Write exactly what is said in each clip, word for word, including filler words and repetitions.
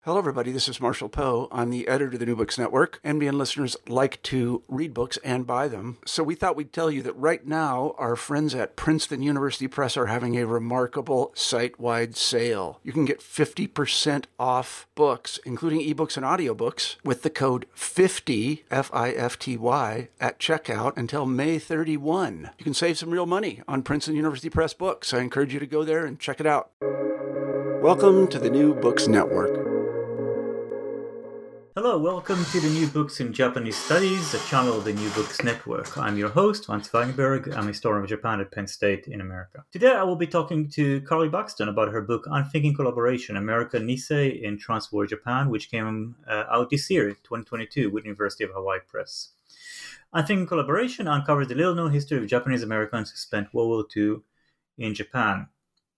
Hello, everybody. This is Marshall Poe. I'm the editor of the New Books Network. N B N listeners like to read books and buy them. So we thought we'd tell you that right now, our friends at Princeton University Press are having a remarkable site-wide sale. You can get fifty percent off books, including ebooks and audiobooks, with the code fifty, F I F T Y, at checkout until May thirty-first. You can save some real money on Princeton University Press books. I encourage you to go there and check it out. Welcome to the New Books Network. Hello, welcome to the New Books in Japanese Studies, a channel of the New Books Network. I'm your host, Mats Weinberg. I'm a historian of Japan at Penn State in America. Today I will be talking to Carly Buxton about her book Unthinking Collaboration, American Nisei in Transwar Japan, which came uh, out this year, twenty twenty-two, with University of Hawaii Press. Unthinking Collaboration uncovers the little-known history of Japanese Americans who spent World War Two in Japan.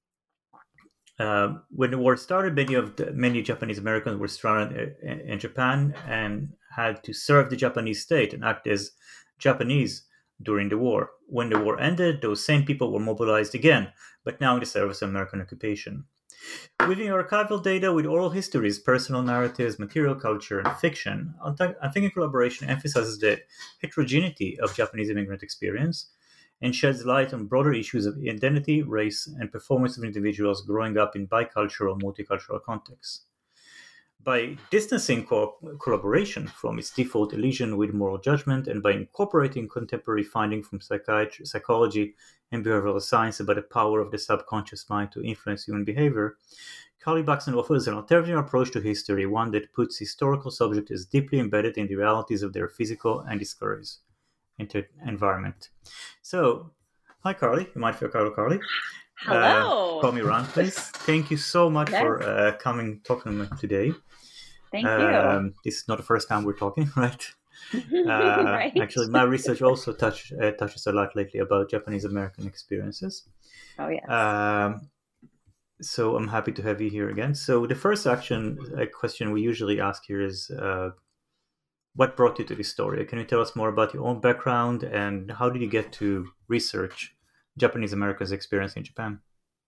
Uh, when the war started, many of the, many Japanese Americans were stranded in, in Japan and had to serve the Japanese state and act as Japanese during the war. When the war ended, those same people were mobilized again, but now in the service of American occupation. Weaving archival data with oral histories, personal narratives, material culture, and fiction, Unthinking Collaboration emphasizes the heterogeneity of Japanese immigrant experience and sheds light on broader issues of identity, race, and performance of individuals growing up in bicultural, multicultural contexts. By distancing co- collaboration from its default elision with moral judgment, and by incorporating contemporary findings from psychiatry, psychology and behavioral science about the power of the subconscious mind to influence human behavior, Carly Buxton offers an alternative approach to history, one that puts historical subjects as deeply embedded in the realities of their physical and discourse into environment. So, hi Carly, you might feel Carly Carly. Hello. Uh, call me Ron, please. Thank you so much yes. for uh, coming talking to me today. Thank um, you. This is not the first time we're talking, right? Uh, right. Actually, my research also touch, uh, touches a lot lately about Japanese American experiences. Oh, yes. Um, so I'm happy to have you here again. So the first action uh, question we usually ask here is, uh, what brought you to this story? Can you tell us more about your own background and how did you get to research Japanese Americans' experience in Japan?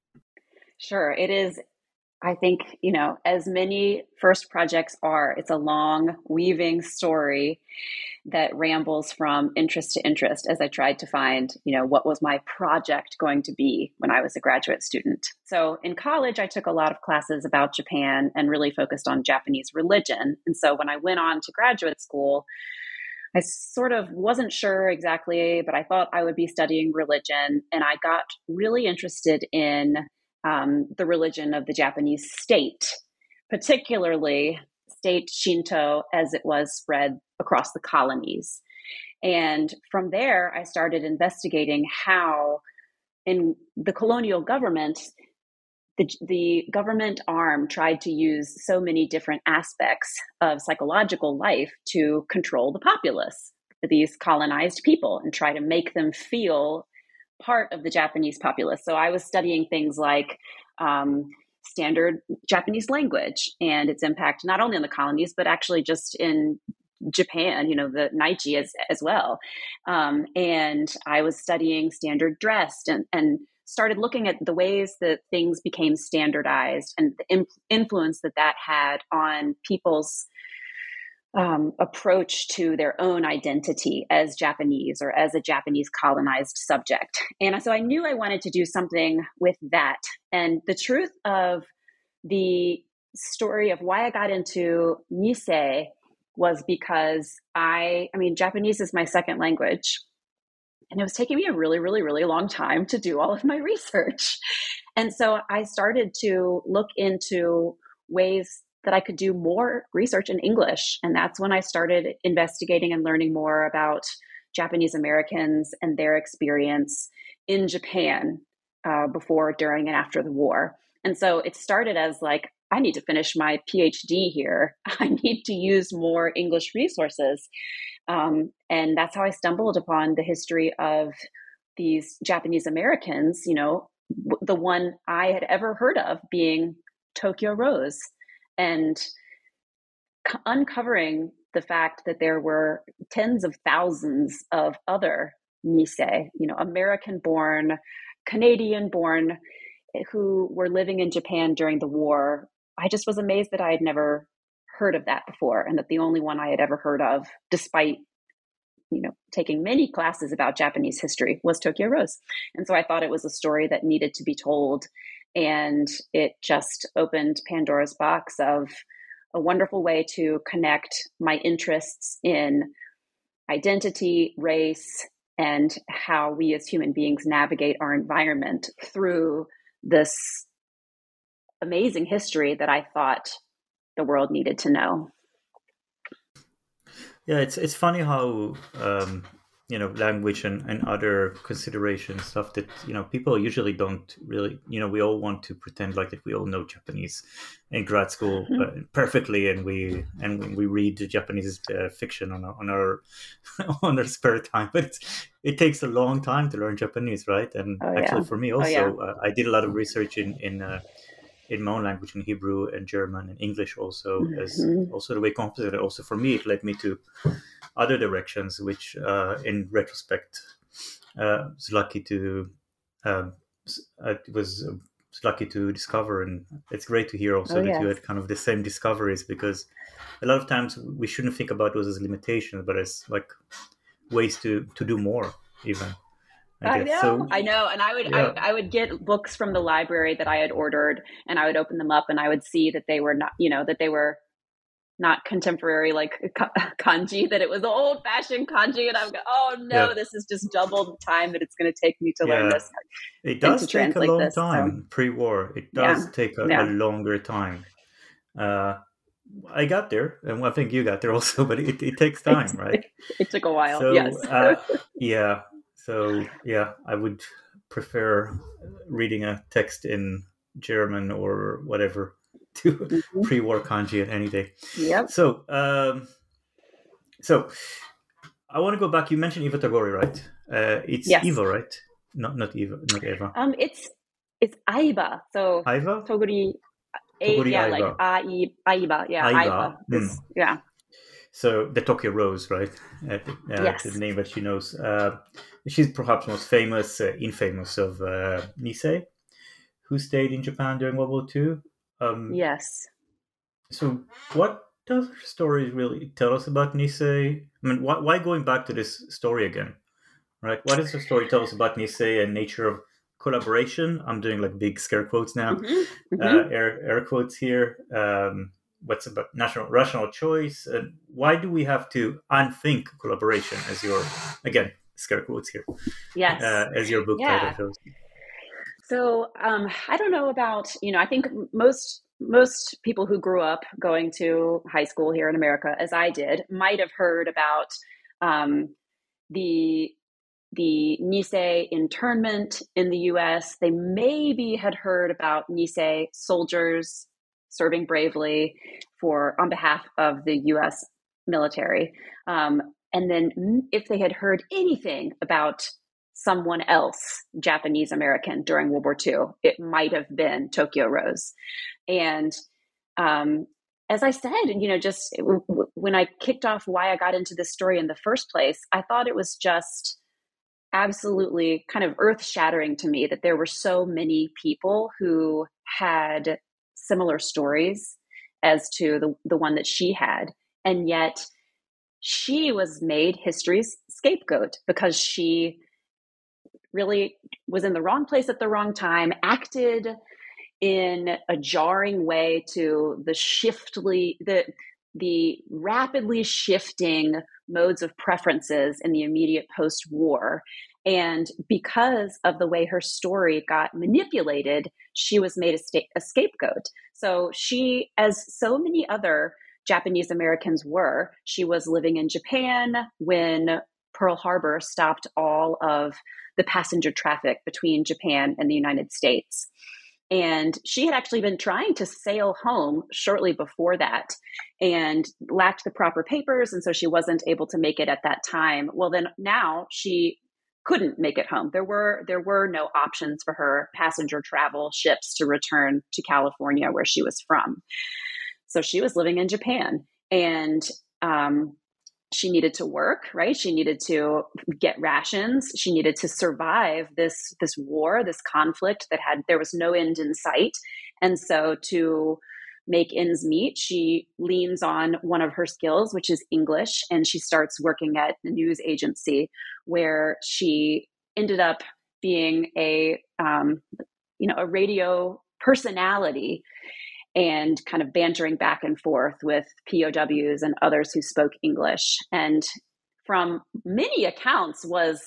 Sure. It is, I think, you know, as many first projects are, it's a long, weaving story that rambles from interest to interest as I tried to find, you know, what was my project going to be when I was a graduate student. So in college, I took a lot of classes about Japan and really focused on Japanese religion. And so when I went on to graduate school, I sort of wasn't sure exactly, but I thought I would be studying religion. And I got really interested in um, the religion of the Japanese state, particularly state Shinto as it was spread across the colonies. And from there, I started investigating how in the colonial government, the, the government arm tried to use so many different aspects of psychological life to control the populace, these colonized people, and try to make them feel part of the Japanese populace. So I was studying things like um, standard Japanese language and its impact not only on the colonies, but actually just in Japan, you know, the Naichi as, as well. Um, and I was studying standard dress and, and started looking at the ways that things became standardized and the imp- influence that that had on people's um, approach to their own identity as Japanese or as a Japanese colonized subject. And so I knew I wanted to do something with that. And the truth of the story of why I got into Nisei was because I, I mean, Japanese is my second language. And it was taking me a really, really, really long time to do all of my research. And so I started to look into ways that I could do more research in English. And that's when I started investigating and learning more about Japanese Americans and their experience in Japan uh, before, during, and after the war. And so it started as like, I need to finish my PhD here. I need to use more English resources. Um, and that's how I stumbled upon the history of these Japanese Americans, you know, w- the one I had ever heard of being Tokyo Rose, and c- uncovering the fact that there were tens of thousands of other Nisei, you know, American-born, Canadian-born, who were living in Japan during the war. I just was amazed that I had never heard of that before, and that the only one I had ever heard of, despite you know taking many classes about Japanese history, was Tokyo Rose. And so I thought it was a story that needed to be told, and it just opened Pandora's box of a wonderful way to connect my interests in identity, race, and how we as human beings navigate our environment through this amazing history that I thought the world needed to know. Yeah, it's it's funny how um, you know language and, and other considerations, stuff that you know people usually don't really. You know, we all want to pretend like that we all know Japanese in grad school mm-hmm. uh, perfectly, and we and we read the Japanese uh, fiction on our, on our on our spare time. But it's, it takes a long time to learn Japanese, right? And oh, actually, yeah. for me also, oh, yeah. uh, I did a lot of research in in. Uh, in my own language, in Hebrew and German and English also, mm-hmm. as also the way composite. Also for me, it led me to other directions, which uh, in retrospect, uh, was lucky to, um, I was, uh, was lucky to discover. And it's great to hear also oh, that yes. you had kind of the same discoveries, because a lot of times we shouldn't think about those as limitations, but as like ways to, to do more even. I, I know, so, I know. And I would, yeah. I, I would get books from the library that I had ordered, and I would open them up, and I would see that they were not, you know, that they were not contemporary, like kanji, that it was old fashioned kanji. And I'm going, oh no, yeah. this is just double the time that it's going to take me to yeah. learn this. It does take a long this, time so. pre-war. It does yeah. take a, yeah. a longer time. Uh, I got there, and I think you got there also, but it, it takes time, right? It took a while, so, yes. uh, yeah. So, yeah, I would prefer reading a text in German or whatever to mm-hmm. pre-war kanji any day. Yep. So, um, so I want to go back. You mentioned Eva Tagore, right? Uh, it's yes. Eva, right? Not not Eva, not Eva. Um, it's it's Aiba. So Aiba. Toguri. Toguri yeah, Aiba. like Aiba. Yeah, Aiba. Aiba. Is, mm. Yeah. So the Tokyo Rose, right? Uh, the, uh, yes. the name that she knows. Uh, she's perhaps most famous, uh, infamous of uh, Nisei, who stayed in Japan during World War Two. Um, yes. So what does her story really tell us about Nisei? I mean, why, why going back to this story again? Right? What does her story tell us about Nisei and nature of collaboration? I'm doing like big scare quotes now, mm-hmm. Mm-hmm. Uh, air, air quotes here. Um, what's about national rational choice? And why do we have to unthink collaboration, as your, again, scare quotes here? Yes. Uh, as your book yeah. title shows. So um, I don't know about, you know, I think most most people who grew up going to high school here in America, as I did, might have heard about um, the the Nisei internment in the U S. They maybe had heard about Nisei soldiers serving bravely for on behalf of the U S military. Um, and then if they had heard anything about someone else, Japanese American, during World War Two, it might have been Tokyo Rose. And um, as I said, you know, just w- w- when I kicked off why I got into this story in the first place, I thought it was just absolutely kind of earth-shattering to me that there were so many people who had similar stories as to the, the one that she had. And yet she was made history's scapegoat because she really was in the wrong place at the wrong time, acted in a jarring way to the shiftly, the the rapidly shifting modes of preferences in the immediate post-war. And because of the way her story got manipulated, she was made a, sta- a scapegoat. So she, as so many other Japanese Americans were, she was living in Japan when Pearl Harbor stopped all of the passenger traffic between Japan and the United States. And she had actually been trying to sail home shortly before that and lacked the proper papers. And so she wasn't able to make it at that time. Well, then now she couldn't make it home. There were there were no options for her passenger travel ships to return to California, where she was from. So she was living in Japan, and um, she needed to work, right? She needed to get rations. She needed to survive this, this war, this conflict that had, there was no end in sight. And so to make ends meet, she leans on one of her skills, which is English, and she starts working at a news agency where she ended up being a, um, you know, a radio personality and kind of bantering back and forth with P O Ws and others who spoke English. And from many accounts was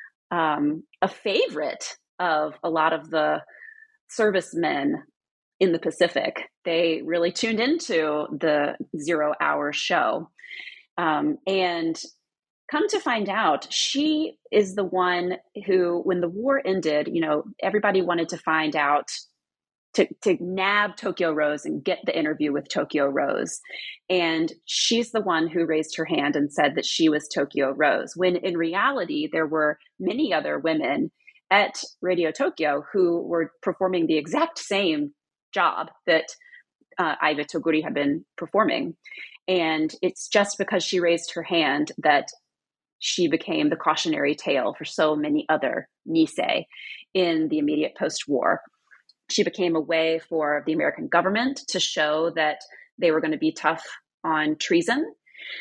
um, a favorite of a lot of the servicemen in the Pacific. They really tuned into the Zero Hour show. Um, and come to find out, she is the one who, when the war ended, you know, everybody wanted to find out, to, to nab Tokyo Rose and get the interview with Tokyo Rose. And she's the one who raised her hand and said that she was Tokyo Rose, when in reality, there were many other women at Radio Tokyo who were performing the exact same job that uh, Aiba Toguri had been performing. And it's just because she raised her hand that she became the cautionary tale for so many other Nisei in the immediate post-war. She became a way for the American government to show that they were going to be tough on treason.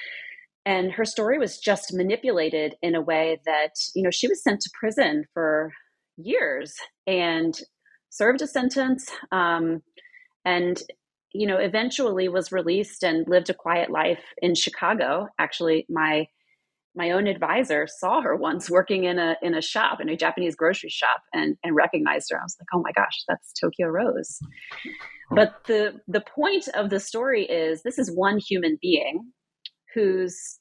And her story was just manipulated in a way that, you know, she was sent to prison for years and served a sentence, um, and, you know, eventually was released and lived a quiet life in Chicago. Actually, my my own advisor saw her once working in a in a shop, in a Japanese grocery shop, and and recognized her. I was like, oh my gosh, that's Tokyo Rose. Oh. But the the point of the story is, this is one human being whose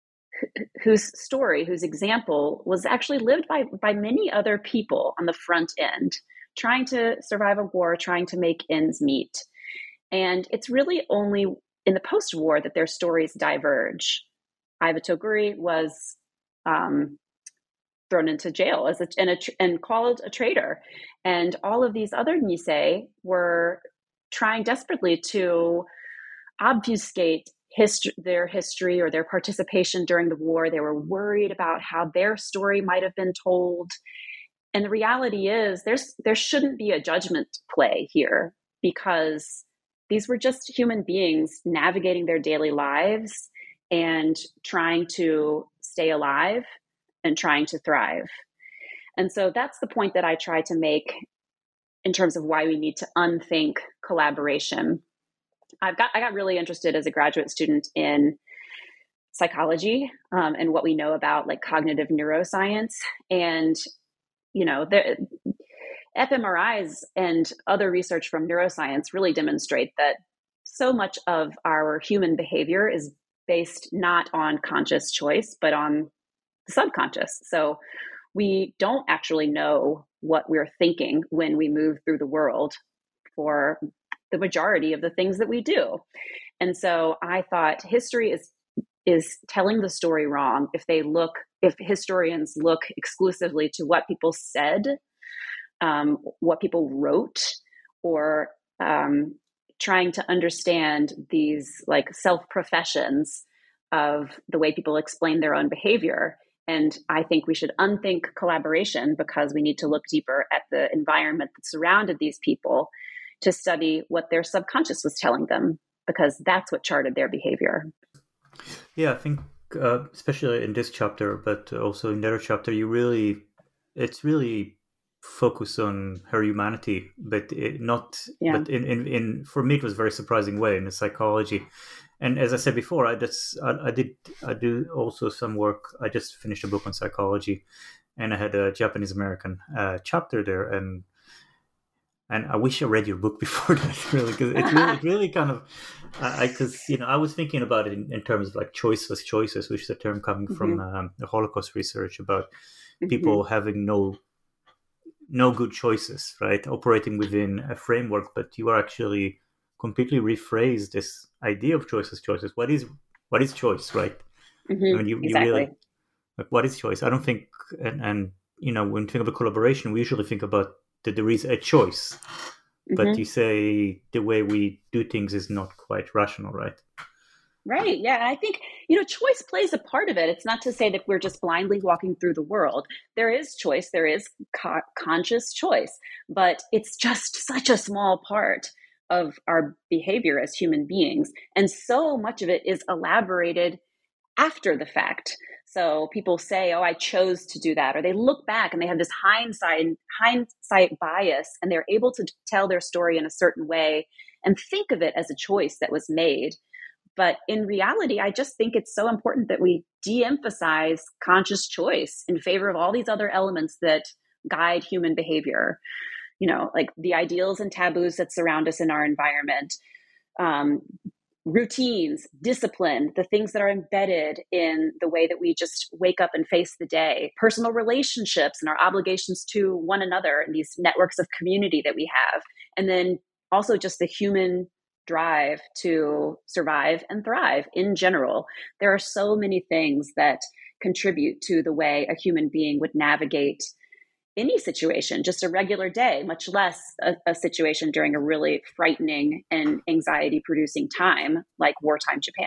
whose story, whose example was actually lived by by many other people on the front end, trying to survive a war, trying to make ends meet. And it's really only in the post-war that their stories diverge. Aiba Toguri was um, thrown into jail as a, and, a, and called a traitor. And all of these other Nisei were trying desperately to obfuscate history, their history or their participation during the war. They were worried about how their story might have been told. And the reality is, there's there shouldn't be a judgment play here, because these were just human beings navigating their daily lives and trying to stay alive and trying to thrive. And so that's the point that I try to make in terms of why we need to unthink collaboration. I've got I got really interested as a graduate student in psychology um, and what we know about like cognitive neuroscience. And, you know, the fMRIs and other research from neuroscience really demonstrate that so much of our human behavior is based not on conscious choice, but on the subconscious. So we don't actually know what we're thinking when we move through the world for the majority of the things that we do. And so I thought history is is telling the story wrong if they look, if historians look exclusively to what people said, um, what people wrote, or um, trying to understand these like self-professions of the way people explain their own behavior. And I think we should unthink collaboration, because we need to look deeper at the environment that surrounded these people to study what their subconscious was telling them, because that's what charted their behavior. Yeah, I think uh, especially in this chapter, but also in the other chapter, you really, it's really focused on her humanity, but it not, yeah. but in, in, in, for me, it was a very surprising way in the psychology. And as I said before, I just, I, I did, I do also some work. I just finished a book on psychology, and I had a Japanese American uh, chapter there, and And I wish I read your book before that, really, because it really, it really kind of, I, because you know, I was thinking about it in, in terms of like choiceless choices, which is a term coming mm-hmm. from um, the Holocaust research about mm-hmm. people having no, no good choices, right? Operating within a framework, but you are actually completely rephrased this idea of choiceless choices. What is, what is choice, right? Mm-hmm. I mean, you, exactly. you really, like, what is choice? I don't think, and, and you know, when we think about collaboration, we usually think about that there is a choice, mm-hmm. but you say the way we do things is not quite rational, right? Right. Yeah. And I think, you know, choice plays a part of it. It's not to say that we're just blindly walking through the world. There is choice. There is co- conscious choice, but it's just such a small part of our behavior as human beings. And so much of it is elaborated after the fact. So people say, oh, I chose to do that. Or they look back and they have this hindsight, hindsight bias, and they're able to tell their story in a certain way and think of it as a choice that was made. But in reality, I just think it's so important that we de-emphasize conscious choice in favor of all these other elements that guide human behavior. You know, like the ideals and taboos that surround us in our environment, um, routines, discipline, the things that are embedded in the way that we just wake up and face the day, personal relationships and our obligations to one another and these networks of community that we have. And then also just the human drive to survive and thrive in general. There are so many things that contribute to the way a human being would navigate any situation, just a regular day, much less a, a situation during a really frightening and anxiety-producing time like wartime Japan.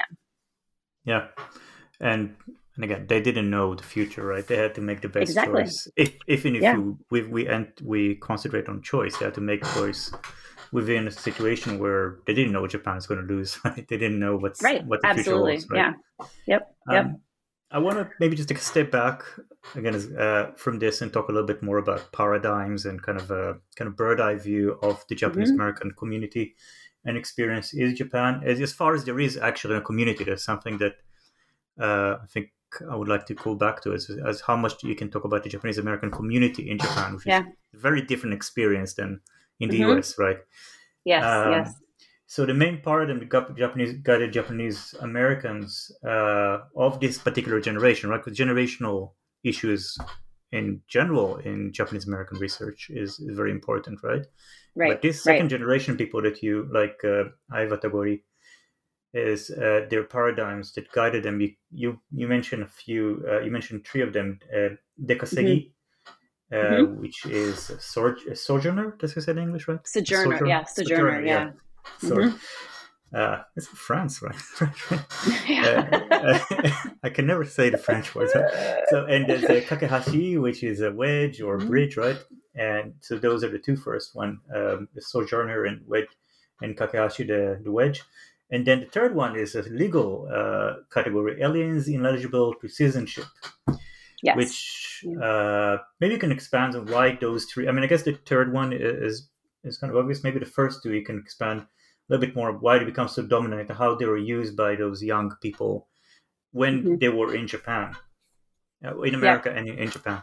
Yeah. And and again, they didn't know the future, right? They had to make the best Exactly. choice. If, even if Yeah. we, we, we, and we concentrate on choice, they had to make choice within a situation where they didn't know what Japan was going to lose, right? They didn't know what's, Right. what the Absolutely. future was, right? Yeah. Yep. Yep. Um, I want to maybe just take a step back again uh, from this and talk a little bit more about paradigms and kind of a kind of bird eye view of the Japanese American mm-hmm. community and experience in Japan. As, as far as there is actually a community, that's something that uh, I think I would like to call back to as, as how much you can talk about the Japanese American community in Japan, which yeah. is a very different experience than in the mm-hmm. U S, right? Yes, um, yes. So the main paradigm that Japanese guided Japanese Americans uh, of this particular generation, right? Because generational issues in general in Japanese American research is, is very important, right? Right. But this second right. generation people that you like, uh, Aiva Tagori, is uh, their paradigms that guided them. You you, you mentioned a few. Uh, you mentioned three of them. Uh, Dekasegi. Mm-hmm. Uh, mm-hmm. Which is a, sor- a sojourner. Does it say in English, right? Sojourner, sojourner. yeah, sojourner, sojourner yeah. yeah. Sorry. Mm-hmm. Uh, it's France, right? uh, uh, I can never say the French words. Right? So, and there's a kakehashi, which is a wedge or mm-hmm. bridge, right? And so those are the two first one: um, the sojourner and wedge, and kakehashi, the, the wedge. And then the third one is a legal uh, category: aliens ineligible to citizenship. Yes. Which uh, maybe you can expand on why those three. I mean, I guess the third one is is kind of obvious. Maybe the first two you can expand a little bit more why they become so dominant and how they were used by those young people when mm-hmm. they were in Japan, uh, in America yeah. and in, in Japan.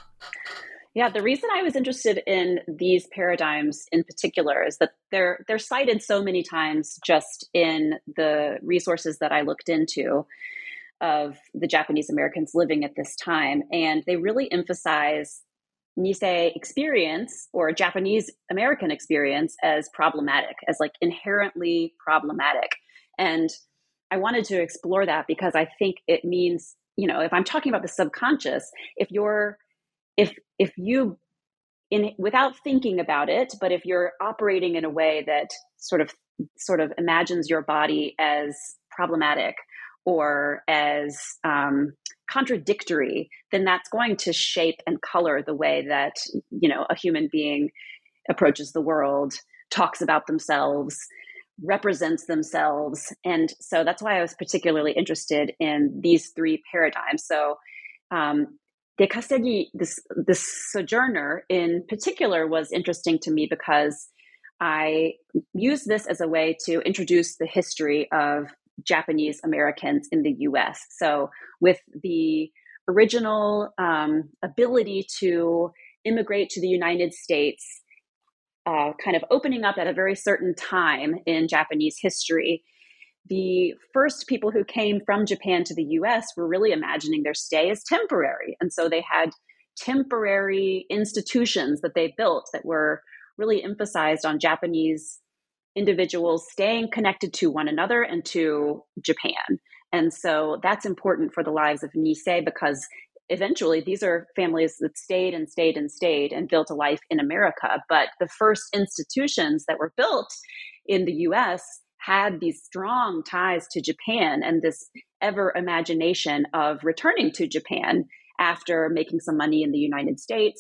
Yeah, the reason I was interested in these paradigms in particular is that they're they're cited so many times just in the resources that I looked into of the Japanese Americans living at this time. And they really emphasize Nisei experience or Japanese American experience as problematic, as like inherently problematic. And I wanted to explore that because I think it means, you know, if I'm talking about the subconscious, if you're, if, if you, in without thinking about it, but if you're operating in a way that sort of, sort of imagines your body as problematic or as um, contradictory, then that's going to shape and color the way that, you know, a human being approaches the world, talks about themselves, represents themselves. And so that's why I was particularly interested in these three paradigms. So um, Dekasegi, this, this sojourner in particular was interesting to me because I used this as a way to introduce the history of Japanese Americans in the U S. So with the original um, ability to immigrate to the United States uh, kind of opening up at a very certain time in Japanese history, the first people who came from Japan to the U S were really imagining their stay as temporary. And so they had temporary institutions that they built that were really emphasized on Japanese individuals staying connected to one another and to Japan. And so that's important for the lives of Nisei because eventually these are families that stayed and stayed and stayed and built a life in America. But the first institutions that were built in the U S had these strong ties to Japan and this ever imagination of returning to Japan after making some money in the United States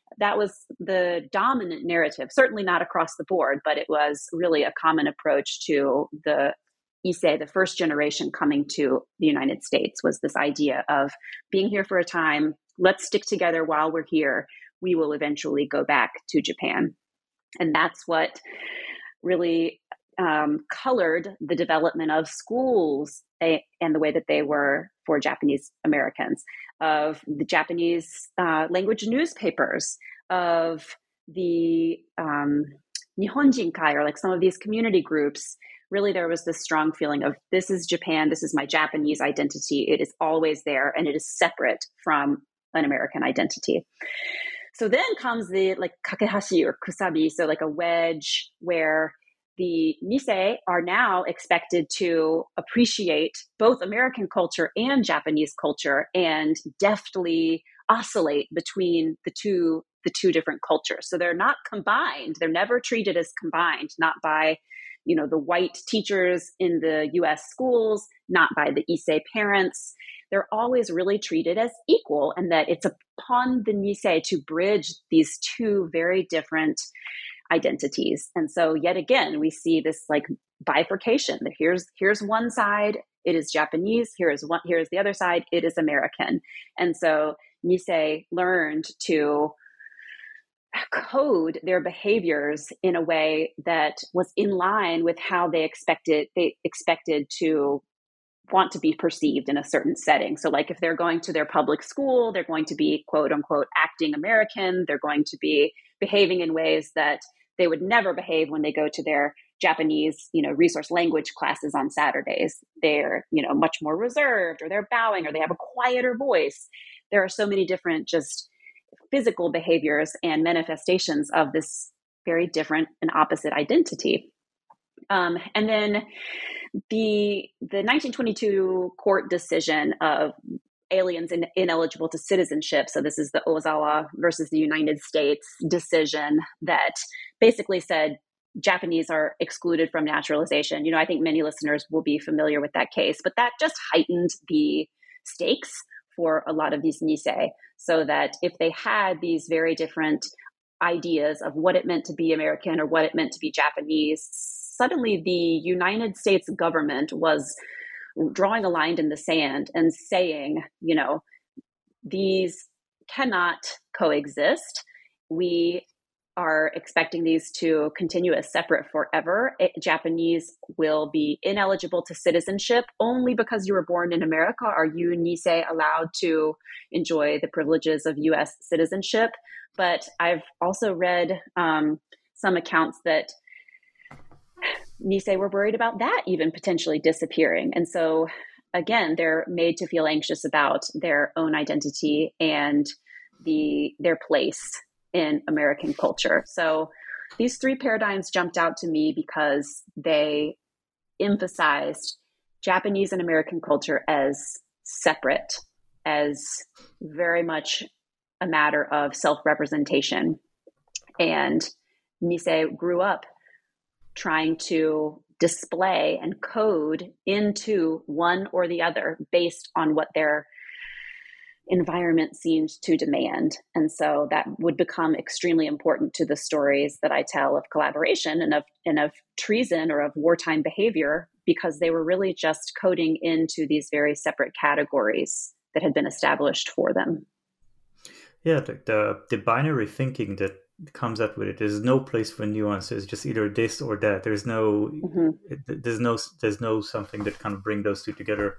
that was the dominant narrative, certainly not across the board, but it was really a common approach to the Issei, the first generation coming to the United States, was this idea of being here for a time, let's stick together while we're here, we will eventually go back to Japan. And that's what really um, colored the development of schools a, and the way that they were for Japanese Americans, of the Japanese uh, language newspapers, of the um, Nihonjinkai, or like some of these community groups. Really, there was this strong feeling of, this is Japan, this is my Japanese identity. It is always there, and it is separate from an American identity. So then comes the like kakehashi or kusabi, so like a wedge where the Nisei are now expected to appreciate both American culture and Japanese culture and deftly oscillate between the two, the two different cultures. So they're not combined. They're never treated as combined, not by, you know, the white teachers in the U S schools, not by the Issei parents. They're always really treated as equal, and that it's upon the Nisei to bridge these two very different identities. And so yet again, we see this like bifurcation. Here's here's one side, it is Japanese. Here is one. Here is the other side, it is American. And so Nisei learned to code their behaviors in a way that was in line with how they expected they expected to want to be perceived in a certain setting. So like if they're going to their public school, they're going to be quote unquote acting American. They're going to be behaving in ways that they would never behave when they go to their Japanese, you know, resource language classes on Saturdays. They're, you know, much more reserved, or they're bowing, or they have a quieter voice. There are so many different just physical behaviors and manifestations of this very different and opposite identity. Um, and then the the nineteen twenty-two court decision of aliens in, ineligible to citizenship. So this is the Ozawa versus the United States decision that basically said Japanese are excluded from naturalization. You know, I think many listeners will be familiar with that case, but that just heightened the stakes for a lot of these Nisei, so that if they had these very different ideas of what it meant to be American or what it meant to be Japanese, suddenly the United States government was drawing a line in the sand and saying, you know, these cannot coexist. We are expecting these to continue as separate forever. It, Japanese will be ineligible to citizenship only because you were born in America. Are you, Nisei, allowed to enjoy the privileges of U S citizenship? But I've also read um, some accounts that Nisei were worried about that even potentially disappearing. And so, again, they're made to feel anxious about their own identity and the their place in American culture. So these three paradigms jumped out to me because they emphasized Japanese and American culture as separate, as very much a matter of self-representation. And Nisei grew up trying to display and code into one or the other based on what their environment seemed to demand. And so that would become extremely important to the stories that I tell of collaboration and of and of treason or of wartime behavior, because they were really just coding into these very separate categories that had been established for them. Yeah, the the, the binary thinking that comes up with it. There's no place for nuance. It's just either this or that. There's no, mm-hmm. it, there's no, there's no something that kind of bring those two together.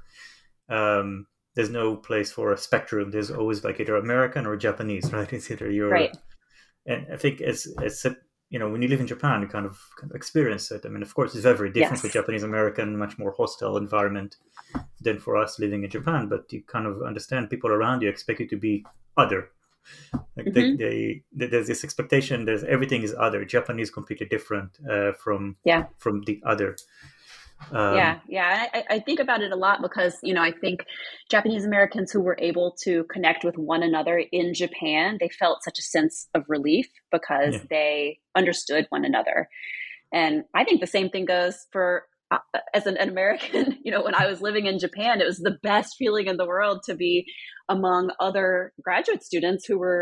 Um, there's no place for a spectrum. There's always like either American or Japanese, right? It's either you're, right. And I think it's it's you know, when you live in Japan, you kind of, kind of experience it. I mean, of course, it's very different yes. for Japanese American, much more hostile environment than for us living in Japan. But you kind of understand people around you expect you to be other. Like mm-hmm. they, they, there's this expectation. There's everything is other. Japanese completely different uh, from yeah. from the other. Um, yeah, yeah. I, I think about it a lot because, you know, I think Japanese Americans who were able to connect with one another in Japan, they felt such a sense of relief because yeah. they understood one another. And I think the same thing goes for uh, as an, an American. You know, when I was living in Japan, it was the best feeling in the world to be among other graduate students who were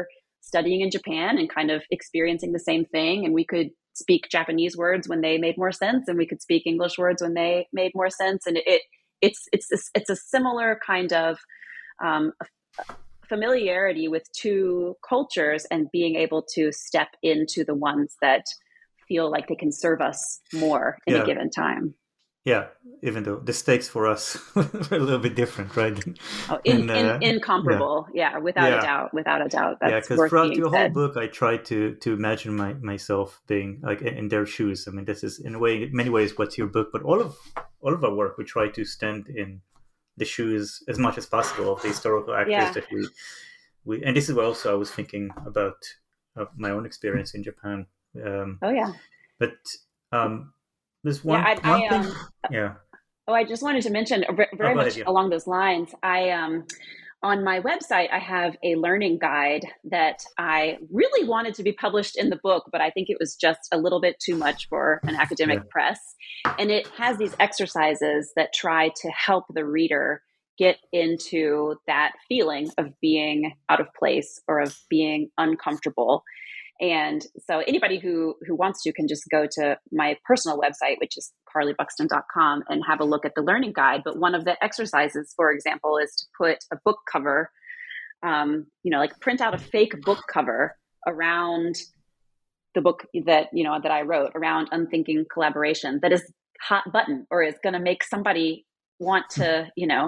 studying in Japan and kind of experiencing the same thing. And we could speak Japanese words when they made more sense, and we could speak English words when they made more sense. And it, it it's it's it's it's a similar kind of um, familiarity with two cultures and being able to step into the ones that feel like they can serve us more in yeah. a given time. Yeah, even though the stakes for us are a little bit different, right? Oh, in, and, uh, in, incomparable, yeah. yeah, without yeah. a doubt, without a doubt. That's yeah, because worth throughout being the said. whole book, I tried to to imagine my, myself being like in their shoes. I mean, this is in a way, in many ways, what's your book, but all of all of our work, we try to stand in the shoes as much as possible of the historical actors yeah. that we we. And this is what also I was thinking about uh, my own experience in Japan. Um, oh yeah, but um, there's one, yeah, I, one I, thing, um, yeah. Oh, I just wanted to mention very oh, much ahead, yeah. along those lines. I um, on my website, I have a learning guide that I really wanted to be published in the book, but I think it was just a little bit too much for an academic yeah. press. And it has these exercises that try to help the reader get into that feeling of being out of place or of being uncomfortable. And so anybody who who wants to can just go to my personal website, which is carly buxton dot com, and have a look at the learning guide. But one of the exercises, for example, is to put a book cover, um, you know, like print out a fake book cover around the book that, you know, that I wrote around unthinking collaboration that is hot button or is going to make somebody want to, you know,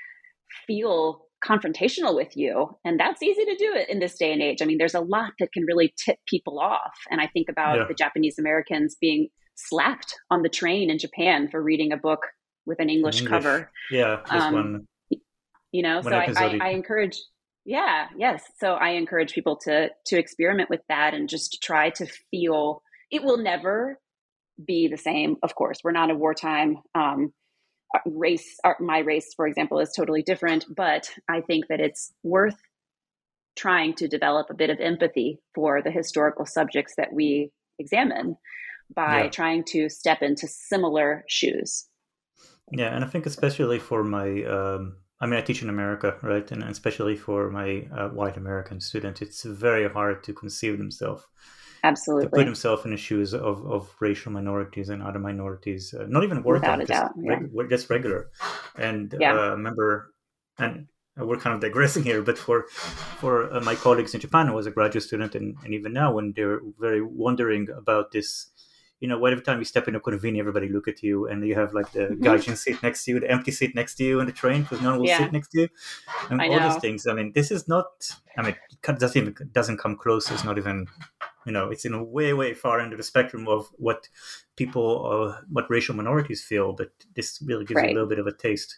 feel confrontational with you. And that's easy to do it in this day and age. I mean, there's a lot that can really tip people off. And I think about yeah. the Japanese Americans being slapped on the train in Japan for reading a book with an English, English. cover. Yeah. Um, one, you know, so I, I, I encourage, yeah, yes. So I encourage people to, to experiment with that and just try to feel. It will never be the same. Of course, we're not a wartime, um, race, my race, for example, is totally different, but I think that it's worth trying to develop a bit of empathy for the historical subjects that we examine by yeah. trying to step into similar shoes. Yeah, and I think especially for my, um, I mean, I teach in America, right? And especially for my uh, white American students, it's very hard to conceive themselves. Absolutely. To put himself in the shoes of, of racial minorities and other minorities, uh, not even work on, just, yeah. reg- just regular. And yeah. uh, remember, and we're kind of digressing here, but for for uh, my colleagues in Japan, I was a graduate student, and, and even now when they're very wondering about this, you know, every time you step in a convenience, everybody look at you, and you have like the mm-hmm. gaijin seat next to you, the empty seat next to you in the train because no one will yeah. sit next to you, and I all know. these things. I mean, this is not. I mean, it doesn't even doesn't come close. It's not even. You know, it's in a way, way far into the spectrum of what people, uh, what racial minorities feel. But this really gives right. you a little bit of a taste.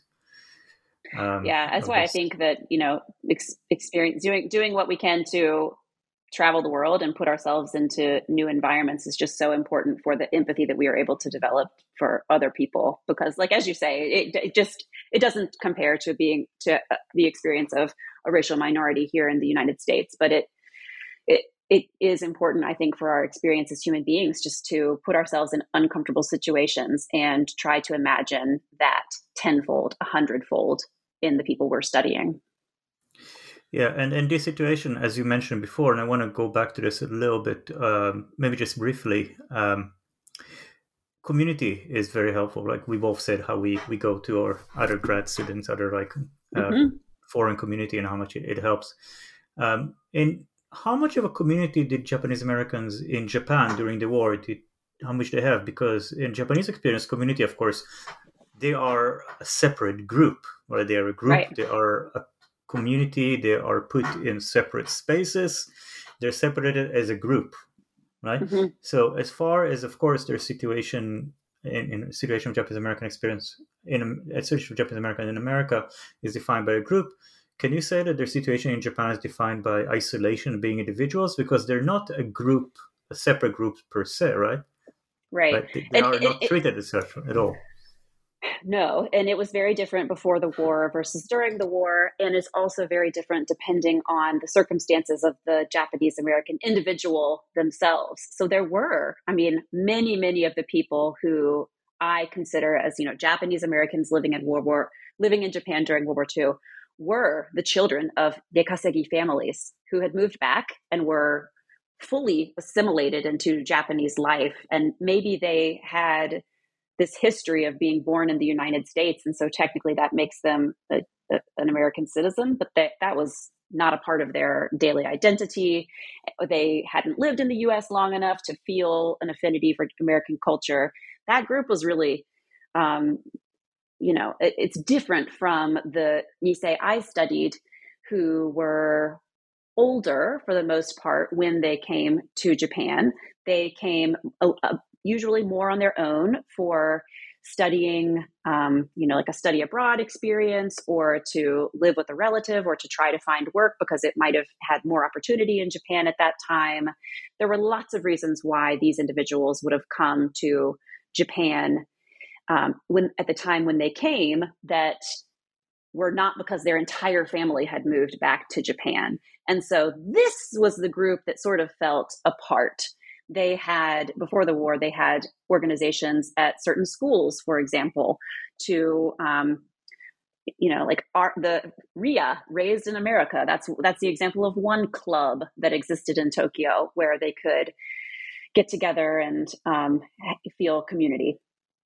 Um, yeah, that's why this. I think that you know, ex- experience doing doing what we can to travel the world and put ourselves into new environments is just so important for the empathy that we are able to develop for other people. Because, like as you say, it, it just it doesn't compare to being to uh, the experience of a racial minority here in the United States, but it it. It is important, I think, for our experience as human beings just to put ourselves in uncomfortable situations and try to imagine that tenfold, a hundredfold in the people we're studying. Yeah, and in this situation, as you mentioned before, and I want to go back to this a little bit, um, maybe just briefly, um, community is very helpful. Like we both said, how we, we go to our other grad students, other like uh, mm-hmm. foreign community and how much it, it helps. Um, in How much of a community did Japanese Americans in Japan during the war, did, how much they have? Because in Japanese experience, community, of course, they are a separate group, right? They are a group, right. they are a community, they are put in separate spaces, they're separated as a group, right? Mm-hmm. So as far as, of course, their situation in, in situation of Japanese American experience, in a situation of Japanese American in America is defined by a group. Can you say that their situation in Japan is defined by isolation, being individuals, because they're not a group, a separate group per se, right? Right. Like they, they and, are and, not it, treated as such at all. No, and it was very different before the war versus during the war, and it's also very different depending on the circumstances of the Japanese American individual themselves. So there were, I mean, many, many of the people who I consider as, you know, Japanese Americans living in World War, living in Japan during World War Two were the children of Dekasegi families who had moved back and were fully assimilated into Japanese life. And maybe they had this history of being born in the United States. And so technically that makes them a, a, an American citizen, but that, that was not a part of their daily identity. They hadn't lived in the U S long enough to feel an affinity for American culture. That group was really, um, you know, it, it's different from the Nisei I studied, who were older for the most part when they came to Japan. They came uh, usually more on their own for studying, um, you know, like a study abroad experience, or to live with a relative, or to try to find work because it might have had more opportunity in Japan at that time. There were lots of reasons why these individuals would have come to Japan um, when at the time when they came that were not because their entire family had moved back to Japan. And so this was the group that sort of felt apart. They had, before the war, they had organizations at certain schools, for example, to, um, you know, like our, the R I A, Raised in America. That's that's the example of one club that existed in Tokyo where they could get together and um, feel community.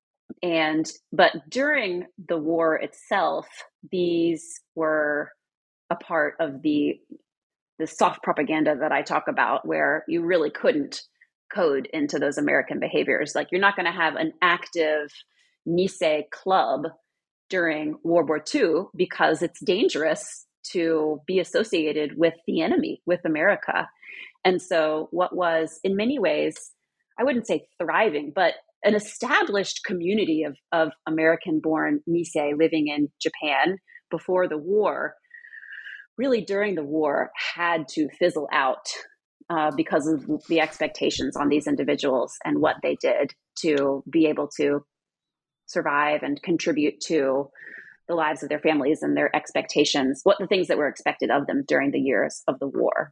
And but during the war itself, these were a part of the the soft propaganda that I talk about, where you really couldn't code into those American behaviors. Like, you're not going to have an active Nisei club during World War Two because it's dangerous to be associated with the enemy, with America. And so what was in many ways, I wouldn't say thriving, but an established community of, of American-born Nisei living in Japan before the war, really during the war, had to fizzle out uh, because of the expectations on these individuals and what they did to be able to survive and contribute to the lives of their families and their expectations, what the things that were expected of them during the years of the war.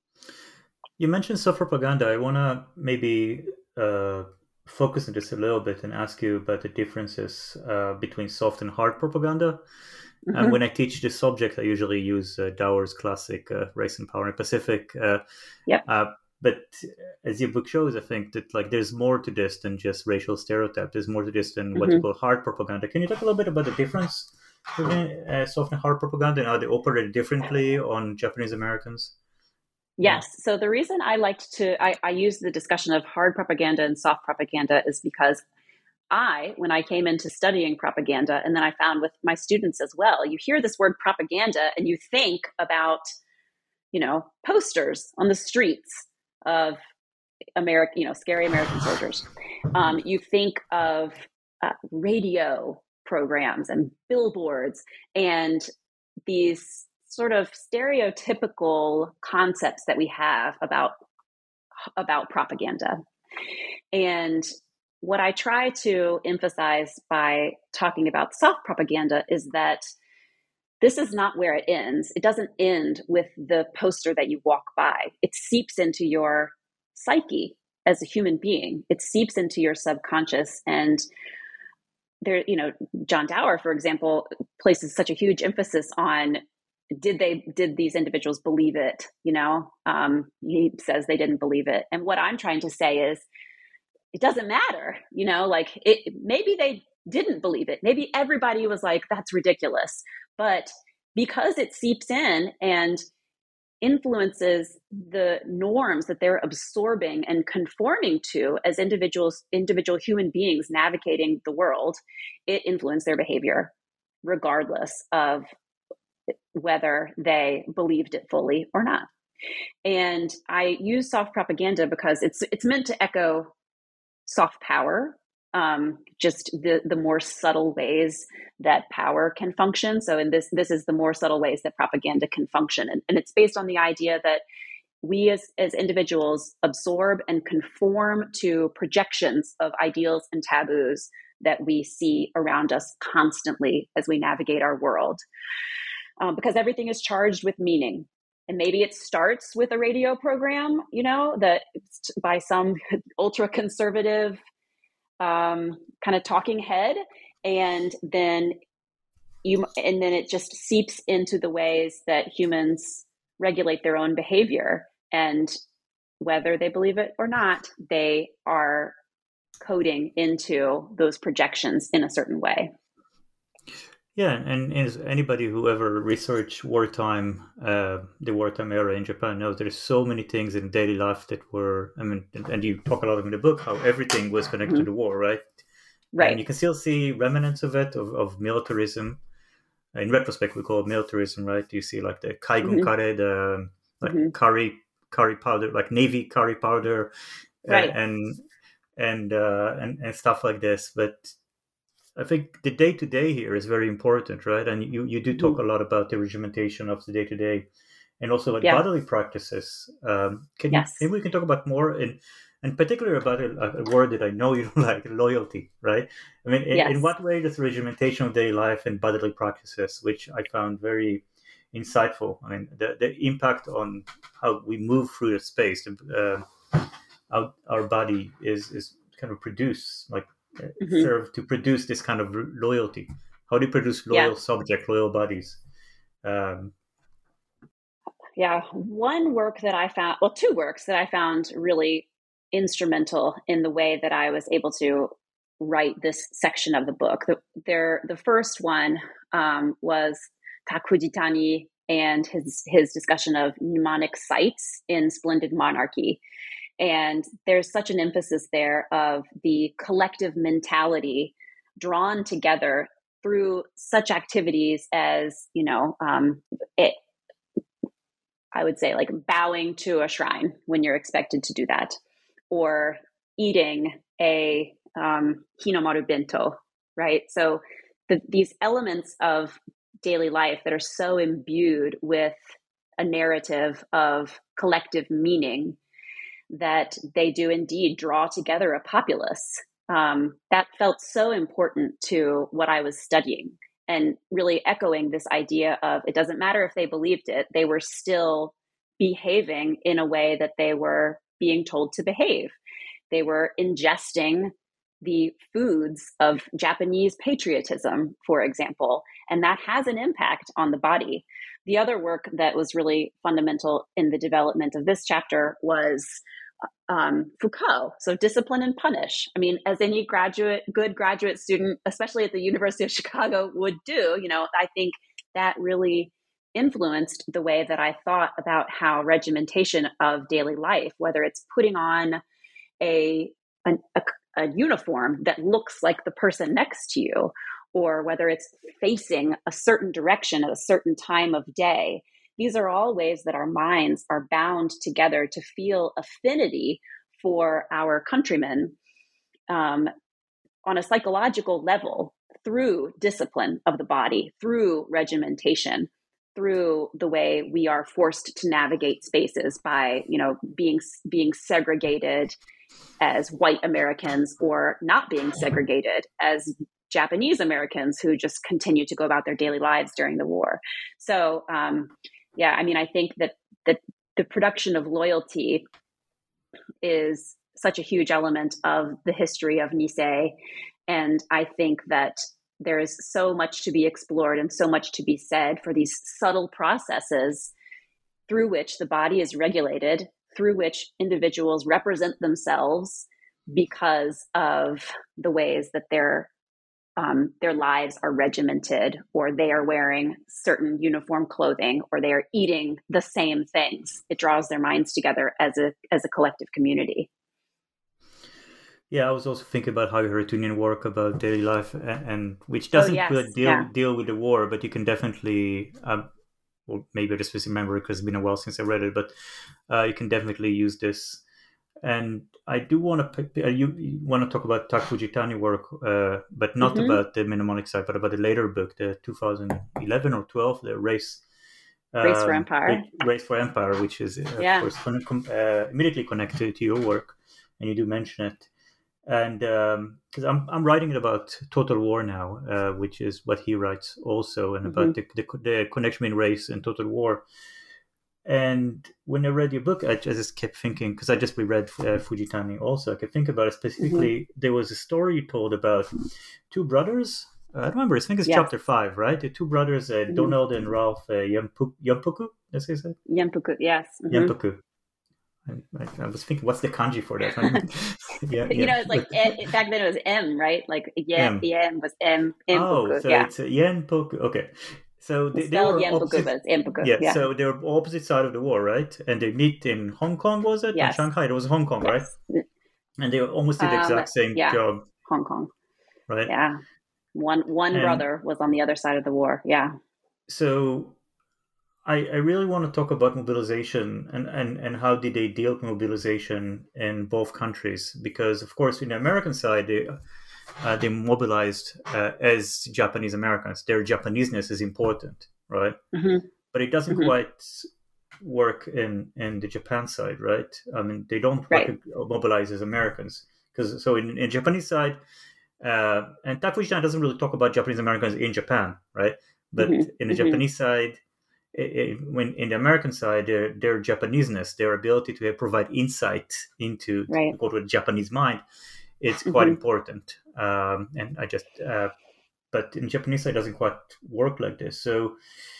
You mentioned soft propaganda. I want to maybe uh, focus on this a little bit and ask you about the differences uh, between soft and hard propaganda. Mm-hmm. And when I teach this subject, I usually use uh, Dower's classic uh, Race and Power in Pacific. Uh, yep. Uh, but as your book shows, I think that like there's more to this than just racial stereotype. There's more to this than mm-hmm. what you call hard propaganda. Can you talk a little bit about the difference between uh, soft and hard propaganda and how they operate differently on Japanese Americans? Yes. So the reason I liked to, I, I use the discussion of hard propaganda and soft propaganda is because I, when I came into studying propaganda, and then I found with my students as well, you hear this word propaganda and you think about, you know, posters on the streets of American, you know, scary American soldiers. Um, you think of uh, radio programs and billboards and these sort of stereotypical concepts that we have about about propaganda. And what I try to emphasize by talking about soft propaganda is that this is not where it ends. It doesn't end with the poster that you walk by. It seeps into your psyche as a human being. It seeps into your subconscious. And there, you know, John Dower, for example, places such a huge emphasis on did they, did these individuals believe it? You know, um, he says they didn't believe it. And what I'm trying to say is, it doesn't matter, you know, like it, maybe they didn't believe it. Maybe everybody was like, that's ridiculous. But because it seeps in and influences the norms that they're absorbing and conforming to as individuals, individual human beings navigating the world, it influenced their behavior, regardless of whether they believed it fully or not. And I use soft propaganda because it's it's meant to echo soft power, um, just the, the more subtle ways that power can function. So in this, this is the more subtle ways that propaganda can function. And, and it's based on the idea that we as, as individuals absorb and conform to projections of ideals and taboos that we see around us constantly as we navigate our world. Um, because everything is charged with meaning. And maybe it starts with a radio program, you know, that by some ultra conservative um, kind of talking head. And then you, and then it just seeps into the ways that humans regulate their own behavior. And whether they believe it or not, they are coding into those projections in a certain way. Yeah, and as anybody who ever researched wartime, uh, the wartime era in Japan knows there's so many things in daily life that were, I mean, and, and you talk a lot in the book how everything was connected mm-hmm. to the war, right? Right. And you can still see remnants of it, of, of militarism. In retrospect, we call it militarism, right? You see like the kaigun mm-hmm. kare, the like mm-hmm. curry, curry powder, like Navy curry powder, right. uh, and and, uh, and and stuff like this. But I think the day-to-day here is very important, right? And you, you do talk mm-hmm. a lot about the regimentation of the day-to-day and also like yeah. bodily practices. Um, can yes. you, maybe we can talk about more, in, and particularly about a, a word that I know you don't like, loyalty, right? I mean, in, yes. in what way does regimentation of daily life and bodily practices, which I found very insightful, I mean, the, the impact on how we move through the space, uh, our, our body is, is kind of produce, like, Mm-hmm. serve to produce this kind of loyalty. How do you produce loyal yeah. subject, loyal bodies? Um, yeah, one work that I found, well, two works that I found really instrumental in the way that I was able to write this section of the book. The, there, the first one um, was Tak Fujitani and his his discussion of mnemonic sites in Splendid Monarchy. And there's such an emphasis there of the collective mentality drawn together through such activities as, you know, um, it, I would say like bowing to a shrine when you're expected to do that, or eating a um, hinomaru bento, right? So the, these elements of daily life that are so imbued with a narrative of collective meaning that they do indeed draw together a populace. Um, that felt so important to what I was studying, and really echoing this idea of it doesn't matter if they believed it, they were still behaving in a way that they were being told to behave. They were ingesting the foods of Japanese patriotism, for example, and that has an impact on the body. The other work that was really fundamental in the development of this chapter was um, Foucault. So Discipline and Punish. I mean, as any graduate, good graduate student, especially at the University of Chicago, would do, you know, I think that really influenced the way that I thought about how regimentation of daily life, whether it's putting on a, an, a, a uniform that looks like the person next to you, or whether it's facing a certain direction at a certain time of day. These are all ways that our minds are bound together to feel affinity for our countrymen um, on a psychological level through discipline of the body, through regimentation, through the way we are forced to navigate spaces by, you know, being being segregated as white Americans or not being segregated as Japanese Americans who just continue to go about their daily lives during the war. So, um, yeah, I mean, I think that, that the production of loyalty is such a huge element of the history of Nisei. And I think that there is so much to be explored and so much to be said for these subtle processes through which the body is regulated, through which individuals represent themselves because of the ways that they're Um, their lives are regimented, or they are wearing certain uniform clothing, or they are eating the same things. It draws their minds together as a as a collective community. Yeah, I was also thinking about how Haritunian work about daily life, and, and which doesn't oh, yes. really deal yeah. deal with the war, but you can definitely, um, well, maybe I just remember because it's been a while since I read it, but uh, you can definitely use this. And I do want to uh, you, you want to talk about Tak Fujitani work, uh, but not mm-hmm. about the mnemonic side, but about the later book, the two thousand eleven or twelve, the Race um, Race for Empire, Race for Empire, which is uh, yeah. of course con- uh, immediately connected to your work, and you do mention it. And because um, I'm I'm writing it about Total War now, uh, which is what he writes also, and mm-hmm. about the, the the connection between race and Total War. And when I read your book, I just kept thinking, because I just reread uh, Fujitani also, I kept thinking about it specifically. Mm-hmm. There was a story you told about two brothers, Uh, I remember. I think it's Yes. chapter five, right? The two brothers, uh, Mhm. Donald and Ralph uh, Yampu- Yampuku. That's what you said. Yempuku, yes. Mhm. Yampuku. I, I, I was thinking, what's the kanji for that? yeah, You yeah. know, it's like But, it, back then it was M, right? Like yeah, M. Yen was M, Oh, Empuku, so yeah. it's uh, Yenpoku. Okay. So they, It's they spelled were Yempuku, opposite. but it's Empuku, Yeah, yeah. so they were opposite side of the war, right? And they meet in Hong Kong, was it? On Yes, Shanghai, it was Hong Kong, right? yes. And they almost did the Um, exact same yeah, job, Hong Kong, right? yeah. One one And brother was on the other side of the war, yeah. so I, I really want to talk about mobilization and, and, and how did they deal with mobilization in both countries? Because, of course, in the American side, they, uh, they mobilized uh, as Japanese Americans. Their Japaneseness is important, right? Hmm. But it doesn't Hmm. quite work in, in the Japan side, right? I mean, they don't Right. recog- mobilize as Americans. Because so in, in Japanese side, uh, and Takuji doesn't really talk about Japanese Americans in Japan, right? But Hmm. in the Hmm. Japanese side, it, it, when in the American side, their their Japaneseness, their ability to provide insight into Right. to go to a Japanese mind, it's quite Hmm. important. Um, and I just, uh, but in Japanese side, it doesn't quite work like this. So,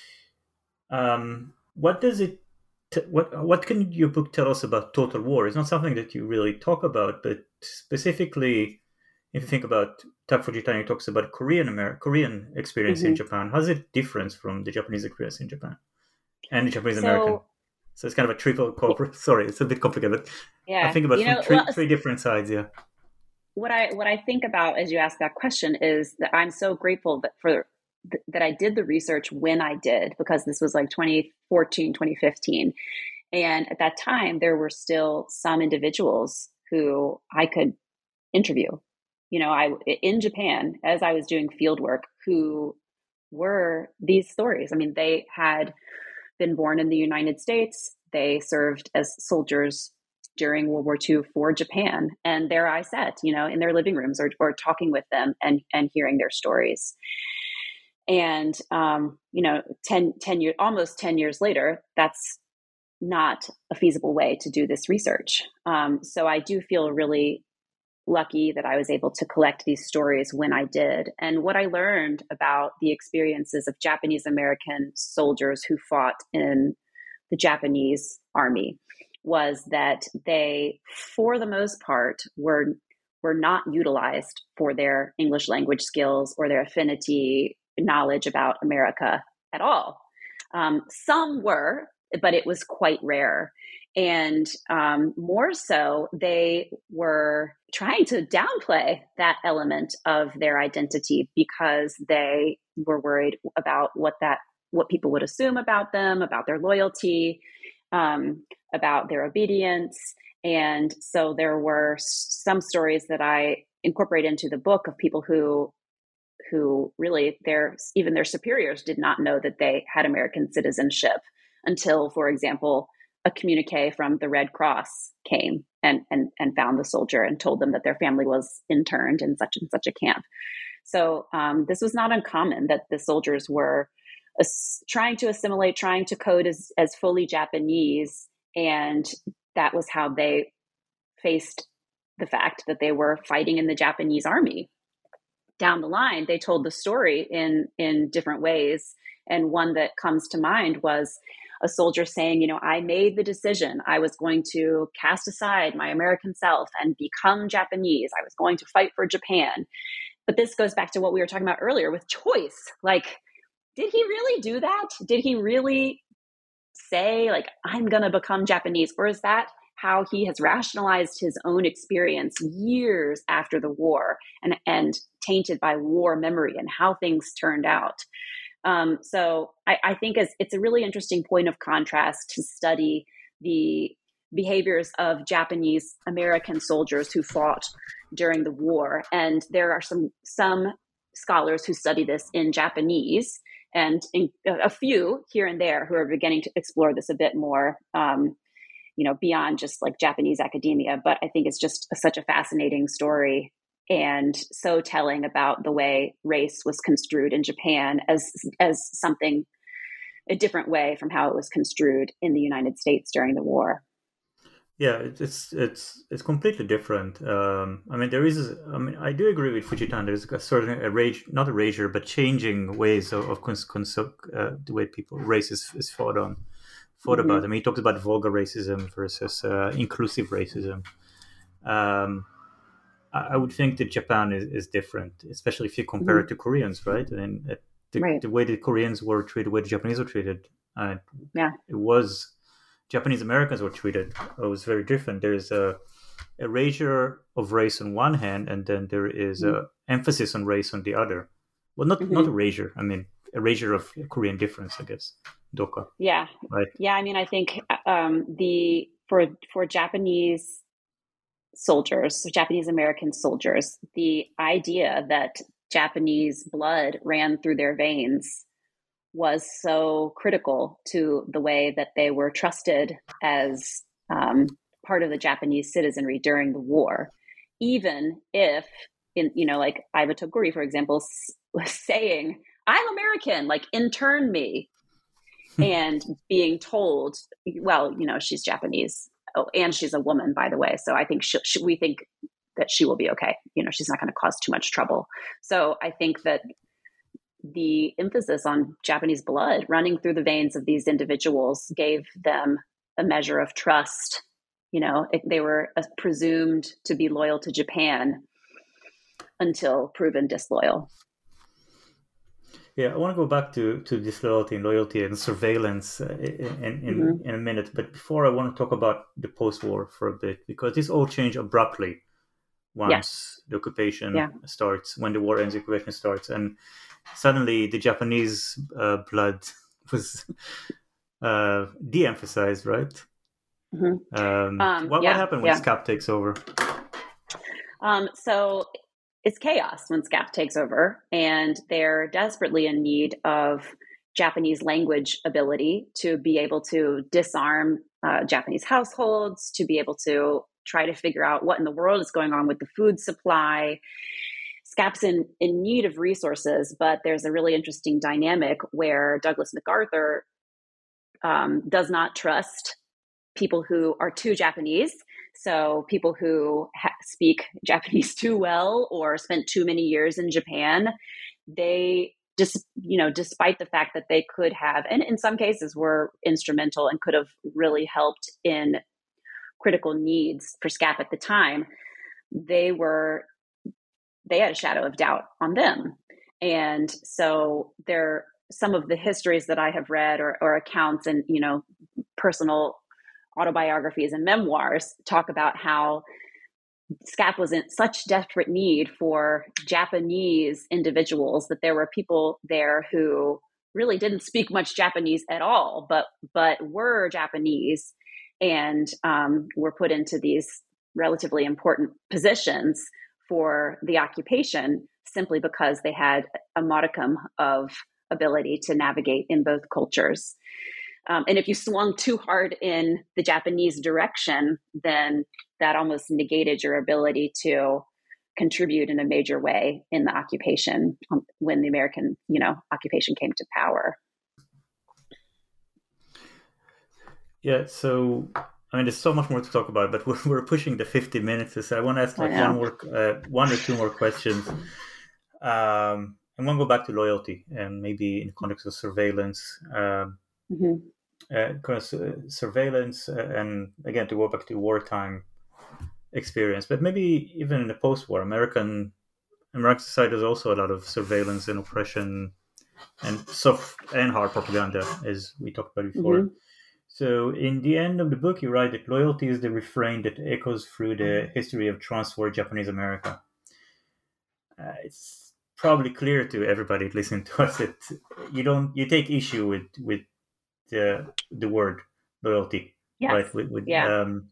um, what does it? T- what what can your book tell us about total war? It's not something that you really talk about, but specifically, if you think about Tak Fujitani talks about Korean Amer- Korean experience Hmm. in Japan. How's it different from the Japanese experience in Japan and the Japanese American? So So it's kind of a triple corporate. Sorry, it's a bit complicated. But I yeah, think about you from know, well, three three different sides. Yeah. what I what I think about as you ask that question is that I'm so grateful that for that I did the research when I did, because this was like twenty fourteen, twenty fifteen. And at that time, there were still some individuals who I could interview. You know, I in Japan, as I was doing field work, who were these stories. I mean, they had been born in the United States. They served as soldiers during World War Two for Japan. And there I sat, you know, in their living rooms or, or talking with them and, and hearing their stories. And, um, you know, ten, ten years, almost ten years later, that's not a feasible way to do this research. Um, so I do feel really lucky that I was able to collect these stories when I did. And what I learned about the experiences of Japanese American soldiers who fought in the Japanese army was that they, for the most part, were were not utilized for their English language skills or their affinity knowledge about America at all. Um, some were, but it was quite rare. And um, more so, they were trying to downplay that element of their identity because they were worried about what that what people would assume about them, about their loyalty, um, about their obedience. And so there were some stories that I incorporate into the book of people who who really their even their superiors did not know that they had American citizenship until, for example, a communique from the Red Cross came and, and, and found the soldier and told them that their family was interned in such and such a camp. So um, this was not uncommon that the soldiers were as, trying to assimilate, trying to code as, as fully Japanese. And that was how they faced the fact that they were fighting in the Japanese army. Down the line, they told the story in, in different ways. And one that comes to mind was a soldier saying, you know, I made the decision. I was going to cast aside my American self and become Japanese. I was going to fight for Japan. But this goes back to what we were talking about earlier with choice. Like, did he really do that? Did he really say, like, I'm going to become Japanese? Or is that how he has rationalized his own experience years after the war and, and tainted by war memory and how things turned out? Um, so I, I think it's, it's a really interesting point of contrast to study the behaviors of Japanese American soldiers who fought during the war. And there are some some scholars who study this in Japanese, and in, a few here and there who are beginning to explore this a bit more, um, you know, beyond just like Japanese academia. But I think it's just a, such a fascinating story and so telling about the way race was construed in Japan as as something a different way from how it was construed in the United States during the war. Yeah, it's it's it's it's completely different. Um, I mean, there is. I mean, I do agree with Fujitan. There's a certain erasure, not erasure, but changing ways of, of cons- cons- uh, the way people race is, is fought on, thought Mm-hmm. about. I mean, he talks about vulgar racism versus uh, inclusive racism. Um, I, I would think that Japan is, is different, especially if you compare Mm-hmm. it to Koreans, right? And uh, the, Right. the way the Koreans were treated, the way the Japanese were treated, uh, Yeah. it was Japanese Americans were treated. It was very different. There is a erasure of race on one hand, and then there is Mm-hmm. a emphasis on race on the other. Well, not Mm-hmm. not erasure. I mean, erasure of Korean difference, I guess. Doka. Yeah. Right. Yeah. I mean, I think um, the for for Japanese soldiers, Japanese American soldiers, the idea that Japanese blood ran through their veins was so critical to the way that they were trusted as um, part of the Japanese citizenry during the war, even if, in you know, like Iva Toguri, for example, was saying, "I'm American, like intern me," and being told, well, you know, she's Japanese. Oh, and she's a woman, by the way. So I think she, she, we think that she will be okay. You know, she's not going to cause too much trouble. So I think that the emphasis on Japanese blood running through the veins of these individuals gave them a measure of trust. You know, it, they were presumed to be loyal to Japan until proven disloyal. Yeah, I want to go back to, to disloyalty and loyalty and surveillance uh, in, in, Mm-hmm. in a minute. But before, I want to talk about the post-war for a bit, because this all changed abruptly once Yes. the occupation Yeah. starts, when the war ends, the occupation starts. And suddenly the Japanese uh, blood was uh, de-emphasized, right? Mm-hmm. Um, Um, what, yeah, what happened when yeah. SCAP takes over? Um, so it's chaos when SCAP takes over, and they're desperately in need of Japanese language ability to be able to disarm uh, Japanese households, to be able to try to figure out what in the world is going on with the food supply. SCAP's in, in need of resources, but there's a really interesting dynamic where Douglas MacArthur um, does not trust people who are too Japanese. So people who ha- speak Japanese too well or spent too many years in Japan, they just, you know, despite the fact that they could have, and in some cases were instrumental and could have really helped in critical needs for SCAP at the time, they were, they had a shadow of doubt on them. And so there, some of the histories that I have read or, or accounts and, you know, personal autobiographies and memoirs talk about how SCAP was in such desperate need for Japanese individuals that there were people there who really didn't speak much Japanese at all, but but were Japanese and um, were put into these relatively important positions for the occupation simply because they had a modicum of ability to navigate in both cultures. Um, and if you swung too hard in the Japanese direction, then that almost negated your ability to contribute in a major way in the occupation um, when the American, you know, occupation came to power. Yeah, so I mean, there's so much more to talk about, but we're, we're pushing the fifty minutes. So I want to ask like one more, uh, one or two more questions. Um, I want to go back to loyalty and maybe in the context of surveillance. Um, mm-hmm. uh, because, uh, surveillance uh, and again to go back to wartime experience, but maybe even in the post-war American American society, there's also a lot of surveillance and oppression and soft and hard propaganda, as we talked about before. Mm-hmm. So in the end of the book, you write that loyalty is the refrain that echoes through the history of trans-war Japanese America. Uh, it's probably clear to everybody listening to us that you don't you take issue with with the the word loyalty, yes. right? With, with, yeah. Um,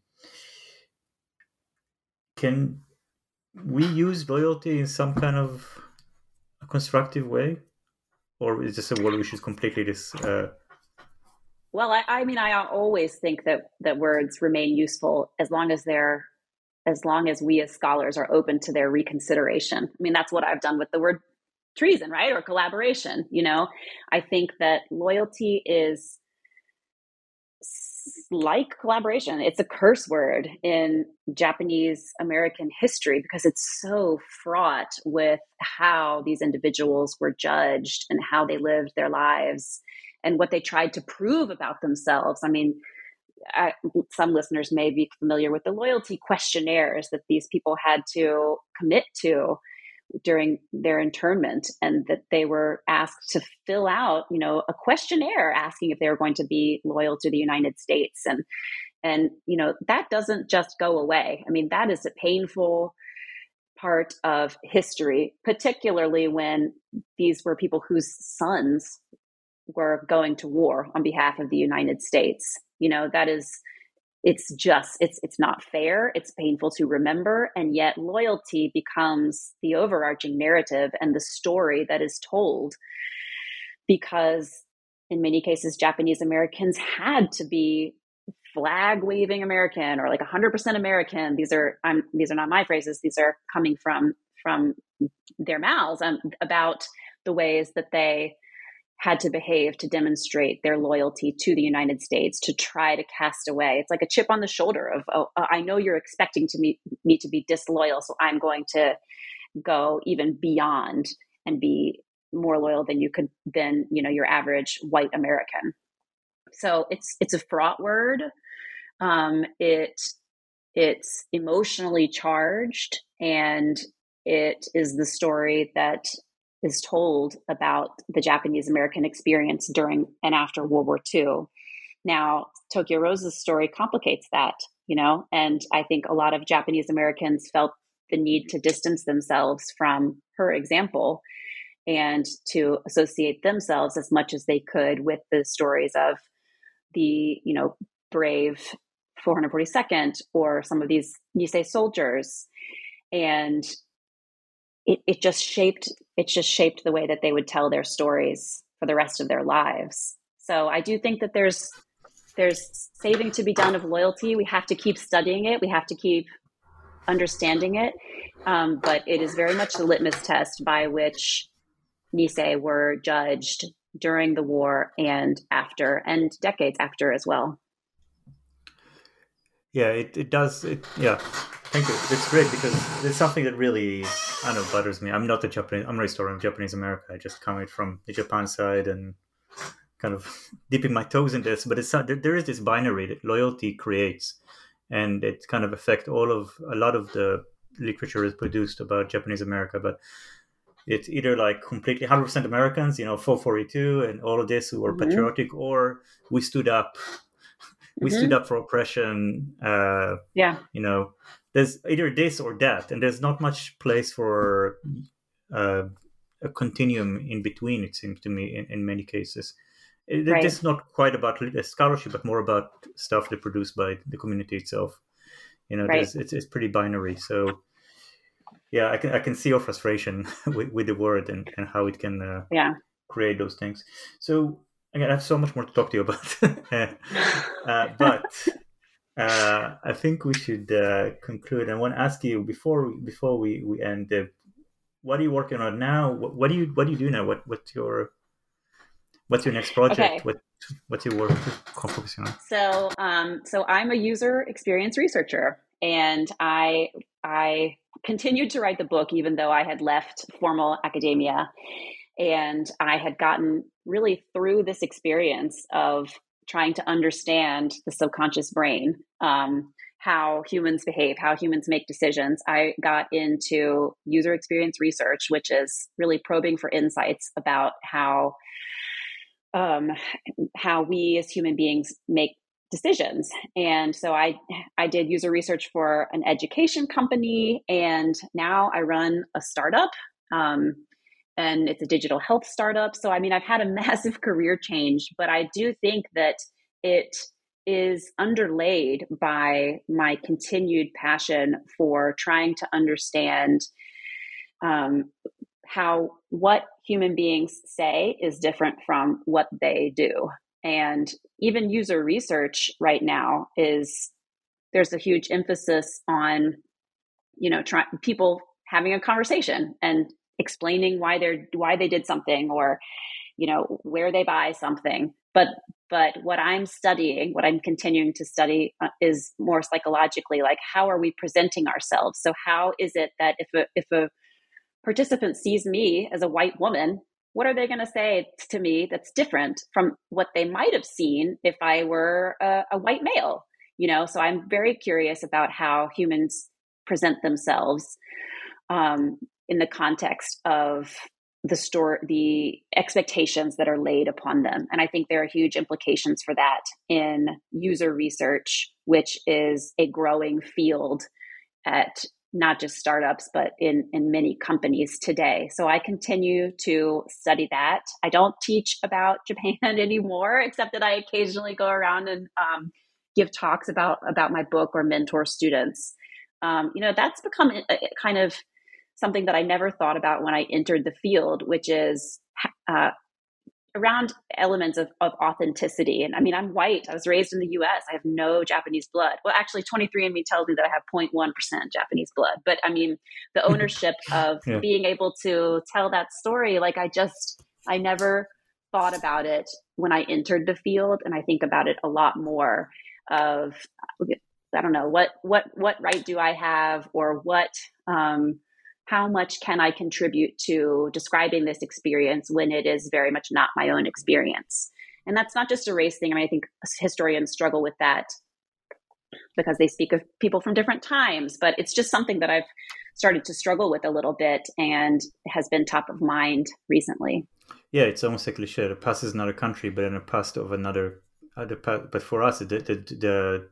can we use loyalty in some kind of a constructive way, or is this a word we should completely dis? Uh... Well, I, I mean, I always think that that words remain useful as long as they're as long as we as scholars are open to their reconsideration. I mean, that's what I've done with the word treason, right? Or collaboration. You know, I think that loyalty is like collaboration. It's a curse word in Japanese American history because it's so fraught with how these individuals were judged and how they lived their lives and what they tried to prove about themselves. I mean, I, some listeners may be familiar with the loyalty questionnaires that these people had to commit to during their internment, and that they were asked to fill out, you know, a questionnaire asking if they were going to be loyal to the United States. And, and, you know, that doesn't just go away. I mean, that is a painful part of history, particularly when these were people whose sons were going to war on behalf of the United States. You know, that is, it's just, it's it's not fair. It's painful to remember. And yet loyalty becomes the overarching narrative and the story that is told, because in many cases, Japanese Americans had to be flag waving American or like one hundred percent American. These are, I'm, these are not my phrases. These are coming from, from their mouths um, about the ways that they had to behave to demonstrate their loyalty to the United States, to try to cast away. It's like a chip on the shoulder of, oh, I know you're expecting to me, me to be disloyal, so I'm going to go even beyond and be more loyal than you could than, you know, your average white American. So it's it's a fraught word. Um, it it's emotionally charged, and it is the story that is told about the Japanese American experience during and after World War Two. Now, Tokyo Rose's story complicates that, you know, and I think a lot of Japanese Americans felt the need to distance themselves from her example and to associate themselves as much as they could with the stories of the, you know, brave four hundred forty-second or some of these Nisei soldiers. And It, it just shaped it just shaped the way that they would tell their stories for the rest of their lives. So I do think that there's there's saving to be done of loyalty. We have to keep studying it. We have to keep understanding it. Um, but it is very much the litmus test by which Nisei were judged during the war and after, and decades after as well. Yeah, it, it does. It, yeah, thank you. It's great because it's something that really, I don't know, bothers me. I'm not a Japanese, I'm a historian of Japanese America. I just come from the Japan side and kind of dipping my toes in this. But it's there, there is this binary that loyalty creates, and it kind of affects all of, a lot of the literature is produced about Japanese America. But it's either like completely one hundred percent Americans, you know, four forty-two and all of this who were mm-hmm. patriotic, or we stood up. We mm-hmm. stood up for oppression. Uh, yeah. You know, there's either this or that, and there's not much place for uh, a continuum in between, it seems to me, in, in many cases. It, right. It's not quite about scholarship, but more about stuff that produced by the community itself. You know, right. it's, it's pretty binary. So, yeah, I can I can see your frustration with, with the word and, and how it can uh, yeah. create those things. So, again, I have so much more to talk to you about. uh, but uh, I think we should uh, conclude. I want to ask you before before we, we end, uh, what are you working on now? What, what do you what do you do now? What what's your what's your next project? Okay. What what's your work focusing on? So um, so I'm a user experience researcher, and I I continued to write the book even though I had left formal academia. And I had gotten really through this experience of trying to understand the subconscious brain, um, how humans behave, how humans make decisions. I got into user experience research, which is really probing for insights about how um, how we as human beings make decisions. And so I I did user research for an education company, and now I run a startup. Um, And it's a digital health startup. So, I mean, I've had a massive career change, but I do think that it is underlaid by my continued passion for trying to understand um, how what human beings say is different from what they do. And even user research right now is, there's a huge emphasis on, you know, try, people having a conversation and explaining why they're why they did something, or, you know, where they buy something. But But what I'm studying, what I'm continuing to study uh, is more psychologically, like how are we presenting ourselves? So how is it that if a, if a participant sees me as a white woman, what are they going to say to me that's different from what they might have seen if I were a, a white male? You know, so I'm very curious about how humans present themselves um, in the context of the store, the expectations that are laid upon them. And I think there are huge implications for that in user research, which is a growing field at not just startups, but in, in many companies today. So I continue to study that. I don't teach about Japan anymore, except that I occasionally go around and um, give talks about, about my book or mentor students. Um, you know, that's become a, a kind of something that I never thought about when I entered the field, which is uh, around elements of, of authenticity. And I mean, I'm white. I was raised in the U S. I have no Japanese blood. Well, actually, twenty-three and me tells me that I have zero point one percent Japanese blood. But I mean, the ownership of yeah. being able to tell that story, like I just, I never thought about it when I entered the field. And I think about it a lot more of, I don't know, what, what, what right do I have, or what, um, how much can I contribute to describing this experience when it is very much not my own experience? And that's not just a race thing. I mean, I think historians struggle with that because they speak of people from different times, but it's just something that I've started to struggle with a little bit and has been top of mind recently. Yeah, it's almost a cliche. The past is not a country, but in a past of another, other past. But for us, the, the, the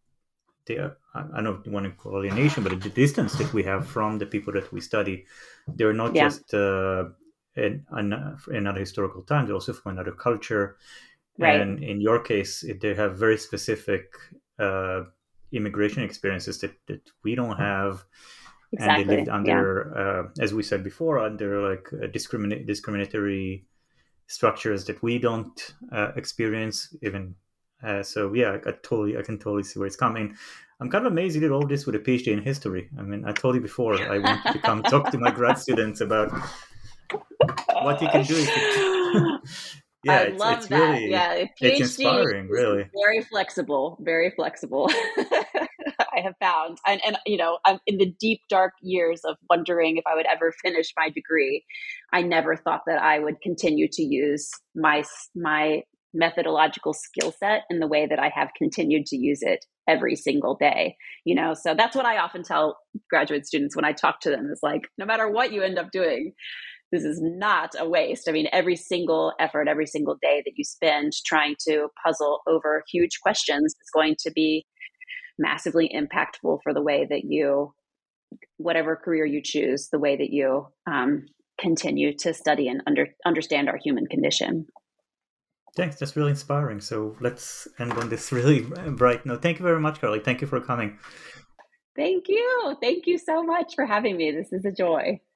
The, I don't want to call it alienation, but the distance that we have from the people that we study, they're not yeah. just uh, in, in another historical time, they're also from another culture. Right. And in your case, they have very specific uh, immigration experiences that, that we don't have. Exactly. And they lived under, yeah. uh, as we said before, under like uh, discriminate, discriminatory structures that we don't uh, experience even. Uh, so yeah, I, I totally, I can totally see where it's coming. I'm kind of amazed you did all this with a PhD in history. I mean, I told you before, I want to come talk to my grad students about what you can do. If you... yeah, I it's, love it's that. Really, yeah, PhD it's inspiring, really. Very flexible, very flexible. I have found, and and you know, I'm in the deep dark years of wondering if I would ever finish my degree. I never thought that I would continue to use my my. methodological skill set in the way that I have continued to use it every single day, you know? So that's what I often tell graduate students when I talk to them, is like, no matter what you end up doing, this is not a waste. I mean, every single effort, every single day that you spend trying to puzzle over huge questions is going to be massively impactful for the way that you, whatever career you choose, the way that you um, continue to study and under, understand our human condition. Thanks. That's really inspiring. So let's end on this really bright note. Thank you very much, Carly. Thank you for coming. Thank you. Thank you so much for having me. This is a joy.